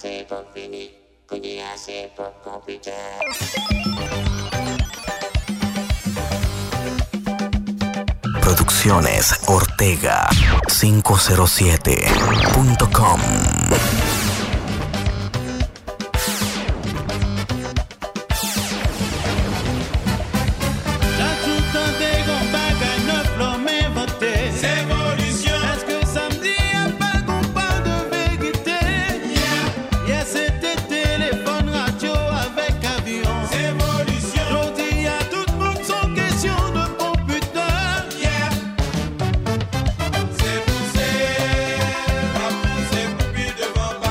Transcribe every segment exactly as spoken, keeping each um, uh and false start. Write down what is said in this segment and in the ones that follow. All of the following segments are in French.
c'est pas fini. Cogner c'est pas compliqué. Producciones Ortega cinco cero siete punto com. Devant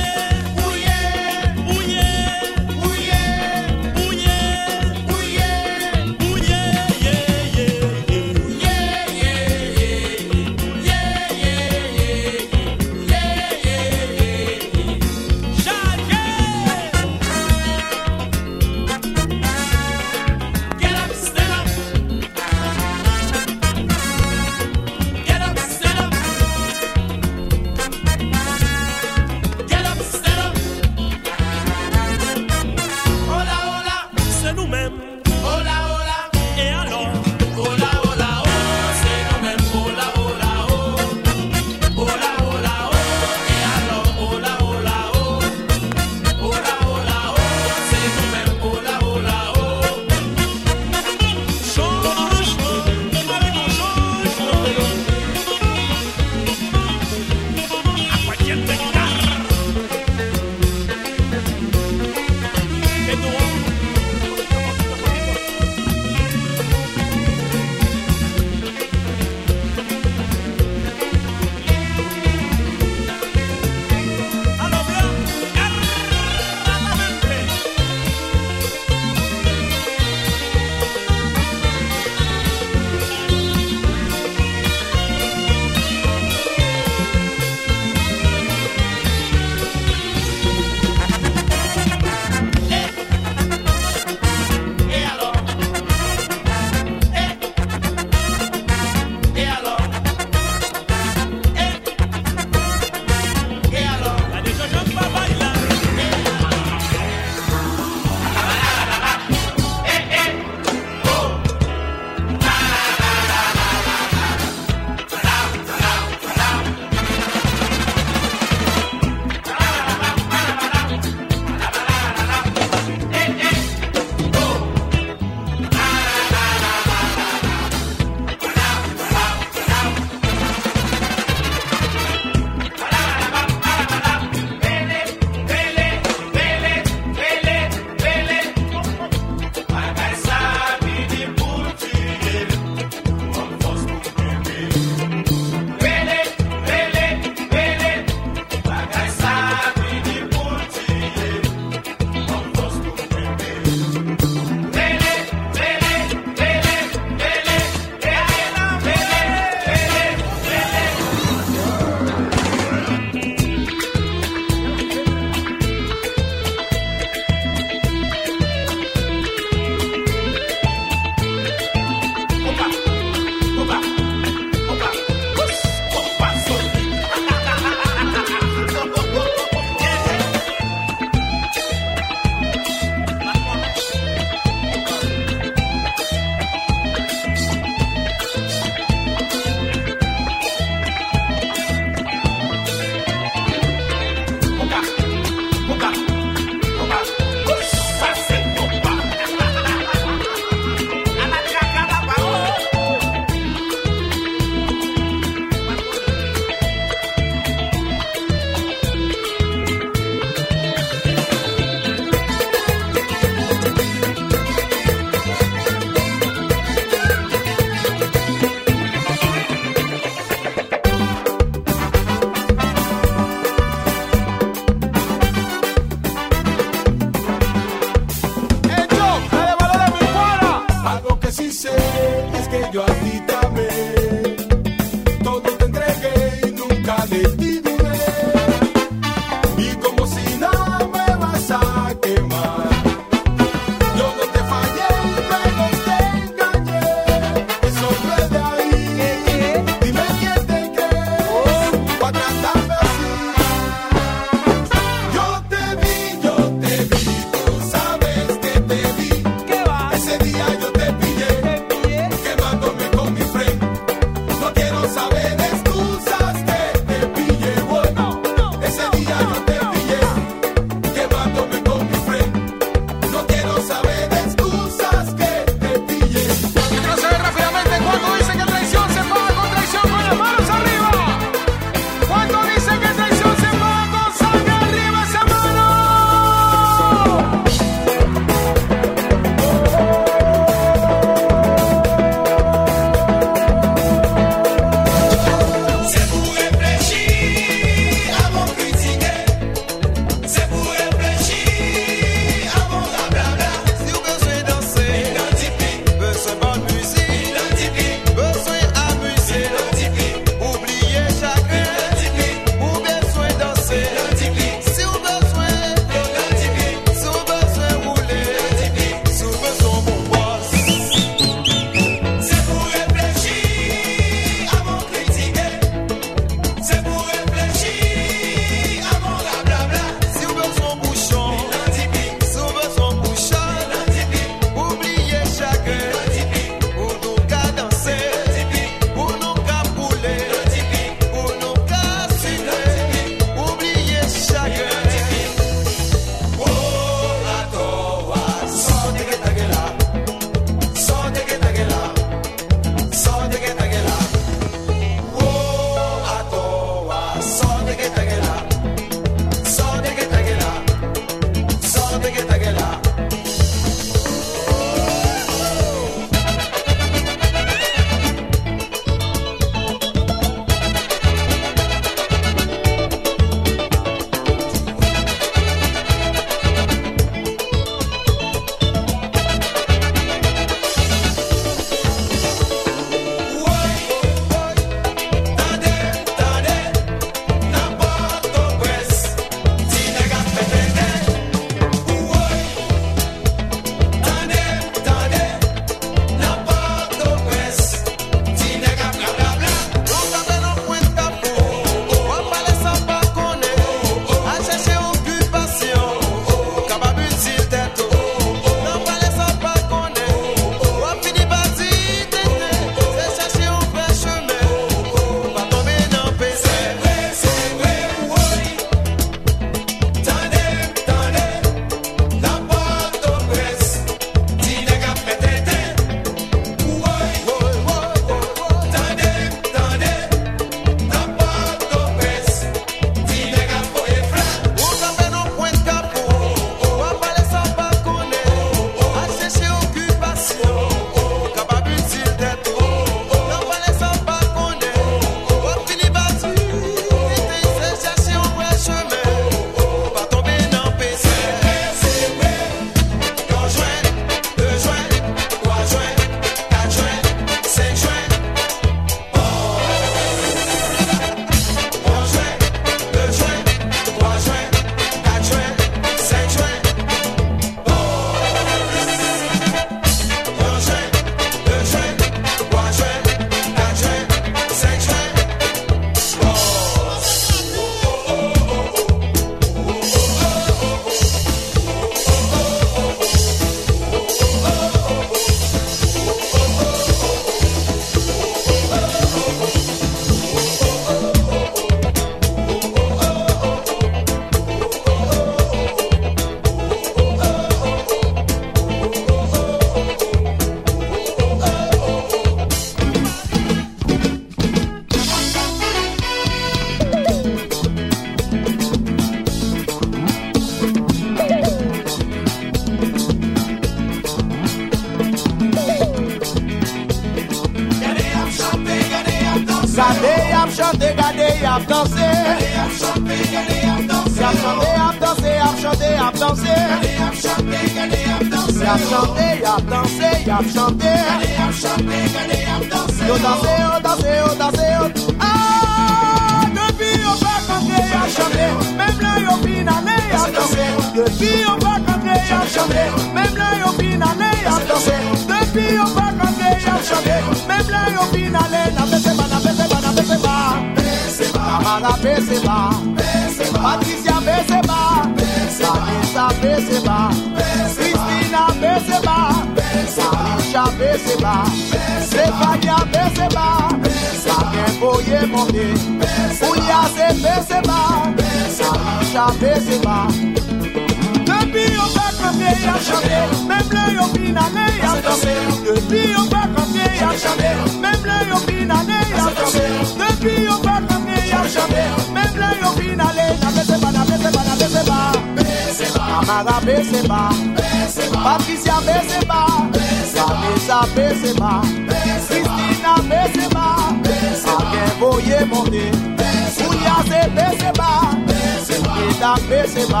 ap chante, gade ap danse. Gade ap chante, gade ap danse. Ap chante, ap danse, ap chante, ap danse. Gade ap chante, gade ap danse. Ap chante, ap danse, ap chante. Gade ap chante, gade ap danse. Yo danse, yo danse, yo danse, yo. Ah, depuis on va canter, ap chante. Même là yo fin année, ap danse. Depuis on va canter, ap chante. Même là yo fin année, ap danse. Depuis on va canter, ap chante. Même là yo fin année, na bese ba, na bese ba, na bese ba. Bese ba, Amara bese ba. Bese ba, Patricia bese ba. Vanessa bese ba. Christina bese ba. Alisha bese ba. Stefania bese ba. Saken boye monte. Ouya se bese ba. Alisha bese ba. Depuis on va canter, y'a chanté. Même là y'a fin année, y'a dansé. Depuis on va canter, y'a chanté. Même là y'a fin année, y'a dansé. Depuis on va canter, y'a chanté. Même là y'a fin année, na bese ba, na bese ba, na bese ba. Bese ba, Amara bese ba. Bese ba, Patricia bese ba. Vanessa bese ba. Christina bese ba. Saken boye monte. Ouya se bese ba. Eda bese ba.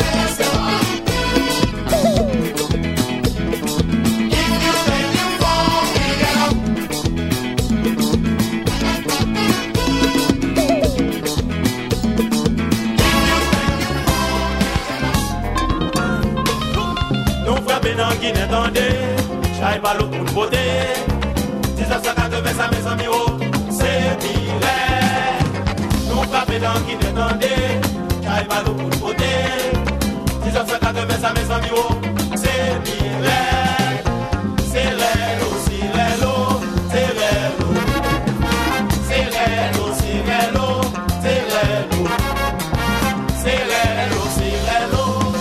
Attendez, j'aille pas l'eau pour beauté. dix-neuf cent quatre-vingts, mes amis, oh, c'est pire. Nous frappons dans qui n'attendez, j'aille pas l'eau pour beauté. dix-neuf cent quatre-vingts, mes amis, oh, c'est pire. C'est l'élo, c'est l'élo, c'est l'élo. C'est l'élo, c'est l'élo, c'est l'élo. C'est l'élo, c'est l'élo.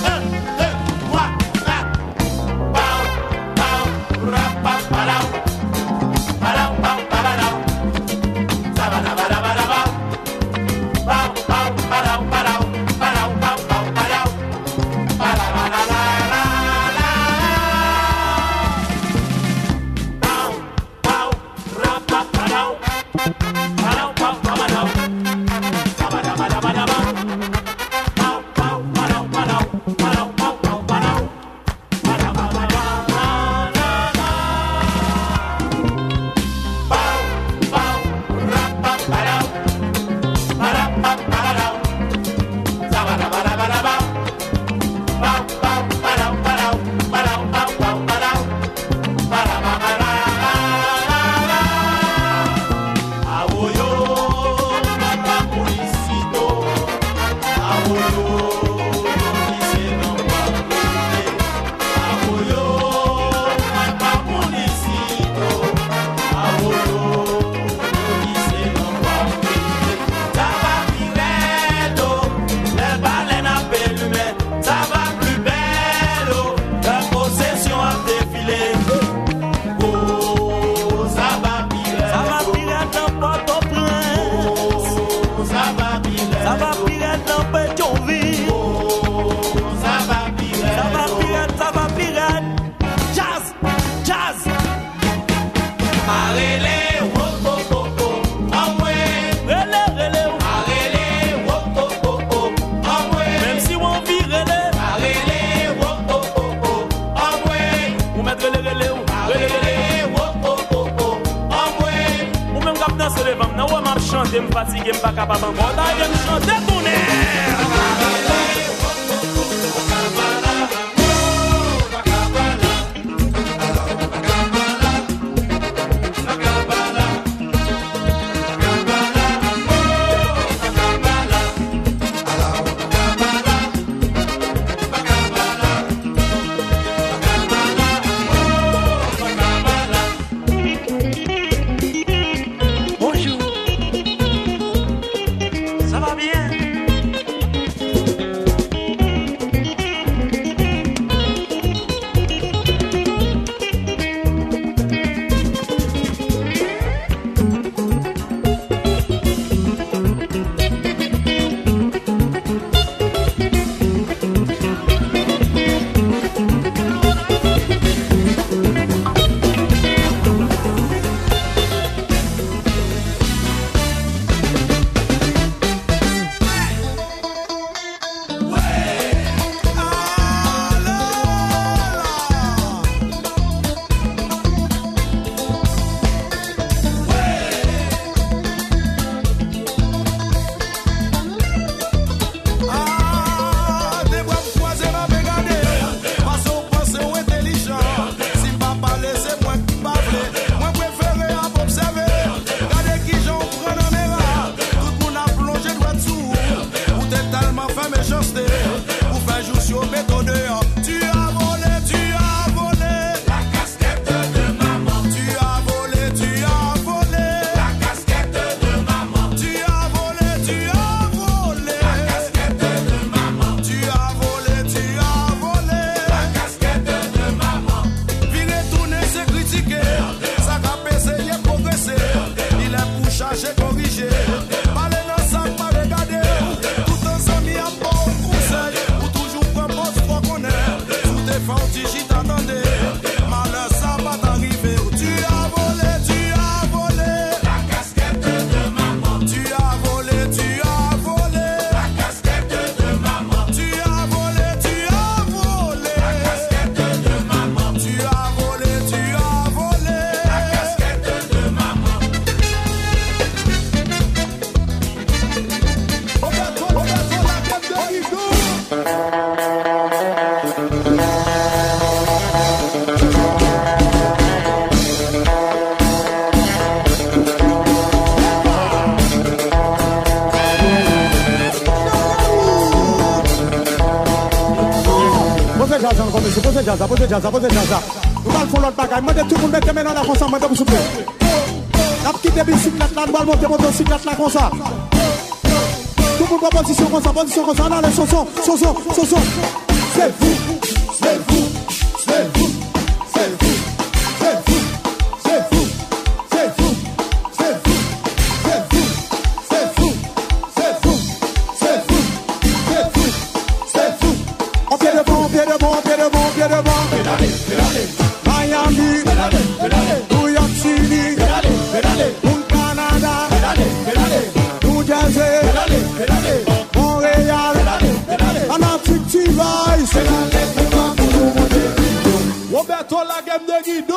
Je me fatigue, je ne suis pas capable de me chanter ton air. comme c'est posé jazz, posé jazz, posé jazz. Nous allons faire l'autre bagaille. Moi, tout le monde met maintenant là comme ça, moi, pour souffler. La petite bicyclette là, nous allons monter motocyclette là comme ça. Tout le monde en position comme ça, position comme ça. On a les chansons, chansons, chansons. C'est vous, c'est vous, c'est vous, c'est vous, c'est vous, c'est vous, c'est vous, c'est vous, c'est vous, c'est vous, c'est vous, c'est vous, c'est vous, c'est vous. On pied devant, pied devant, pied devant, pied devant. Pédalez, pédalez. Miami, pédalez, pédalez. New York City, pédalez, pédalez. Pour Canada, pédalez, pédalez. New Jersey, pédalez, pédalez. Montréal, pédalez, pédalez. Atlantic T-Vice, pédalez, pédalez. Roberto la game de Guido.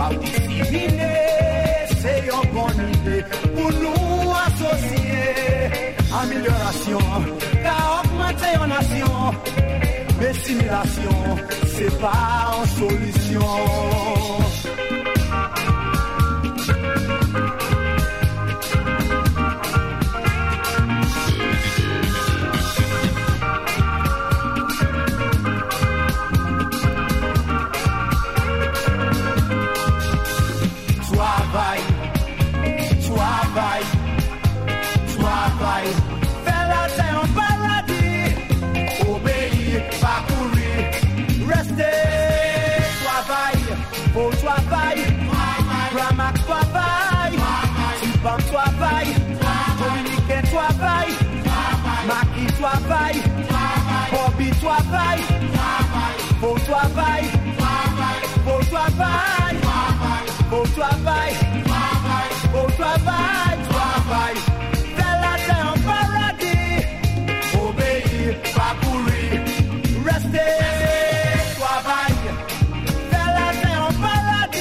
à disséminer, c'est une bonne idée pour nous associer. Amélioration, car augmenter en nation, mais simulation, c'est pas une solution. Travail, Dominique travail, Maki travail, Bobby travail, beau travail, beau travail, beau travail, beau travail, travail, fais la terre en paradis, obéir, pas courir, rester, travail, fais la terre en paradis.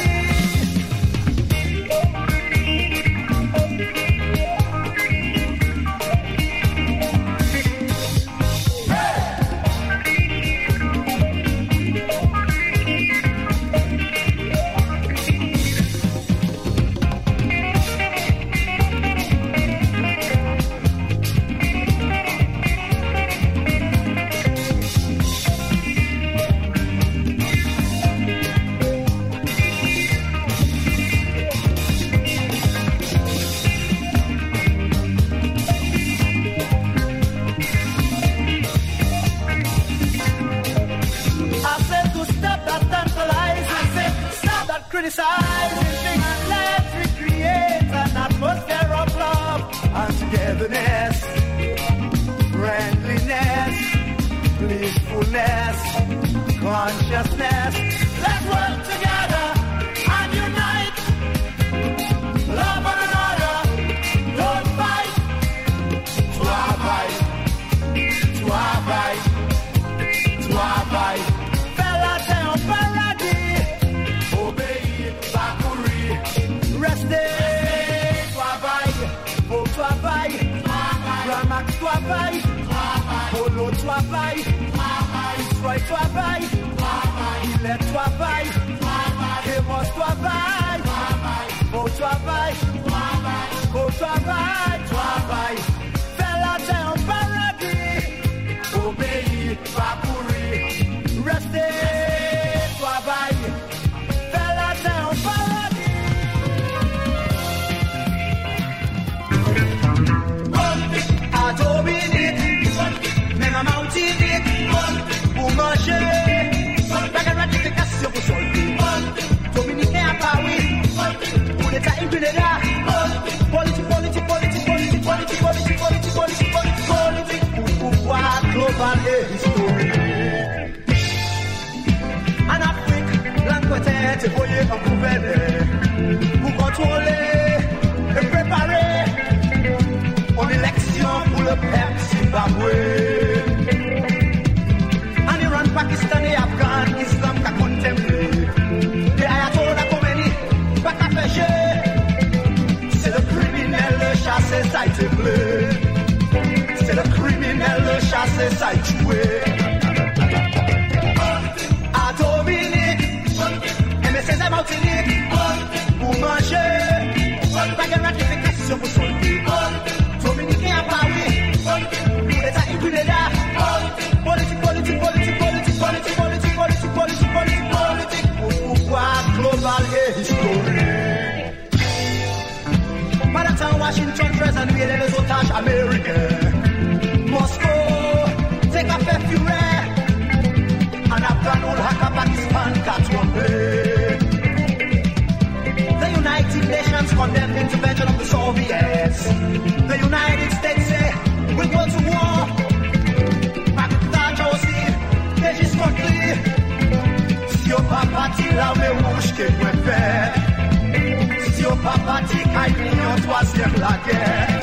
Criticizing things, let's recreate an atmosphere of love and togetherness, friendliness, blissfulness, consciousness. Let's work together and unite, love one another, don't fight. Travail, travail, travail, fais la terre en paradis. Rester, travail, beau travail, Ramax travail, Polo travail, Destroy travail, Il est travail, Emos travail, beau travail, beau travail, travail, fais la terre en paradis, obéir, pas courir, rester, travail, fais la terre en paradis. Dominique, même à Martinique, pour manger, pas de ratification pour solder. Dominique à Paris, pour l'État impuné là. Politique, politique, politique, politique, politique, politique, politique, politique, politique, politique, pour pouvoir global et historique. En Afrique, l'Angleterre est voyé en gouverneur, pour contrôler et préparer en élection pour le peuple Zimbabwe. En Iran, Pakistan et Afghan, Islam qu'a contemplé. Les Ayatollah Khomeini, pas qu'à pécher. C'est le criminel, le chassé, ça a été bleu. C'est le criminel, le chassé, ça a tué. À Dominique, M S C Martinique, pour manger, pas de ratification pour solder. Dominique à Paris, pour l'État impuné là. Politique, politique, politique, politique, politique, politique, politique, politique, politique, politique, pour pouvoir global et historique. Par exemple, Washington présente les otages américains. Moscou, c'est qu'à faire fureur. En Afghanistan, Pakistan, qu'a trompé. The United Nations condemned the intervention of the Soviets. The United States say we'll go to war. Pakistan aussi, Régis Scotty. Si au papa dit l'armée rouge qu'elle peut faire. Si au papa dit qu'il y a une troisième la guerre.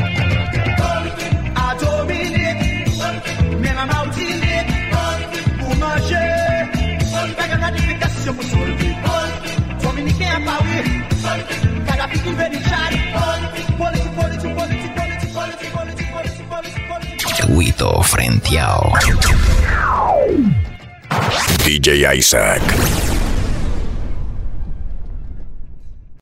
À Dominique, même à Martinique, pour manger, pas de ratification pour solder. Dominique à Frenteado. D J Isaac.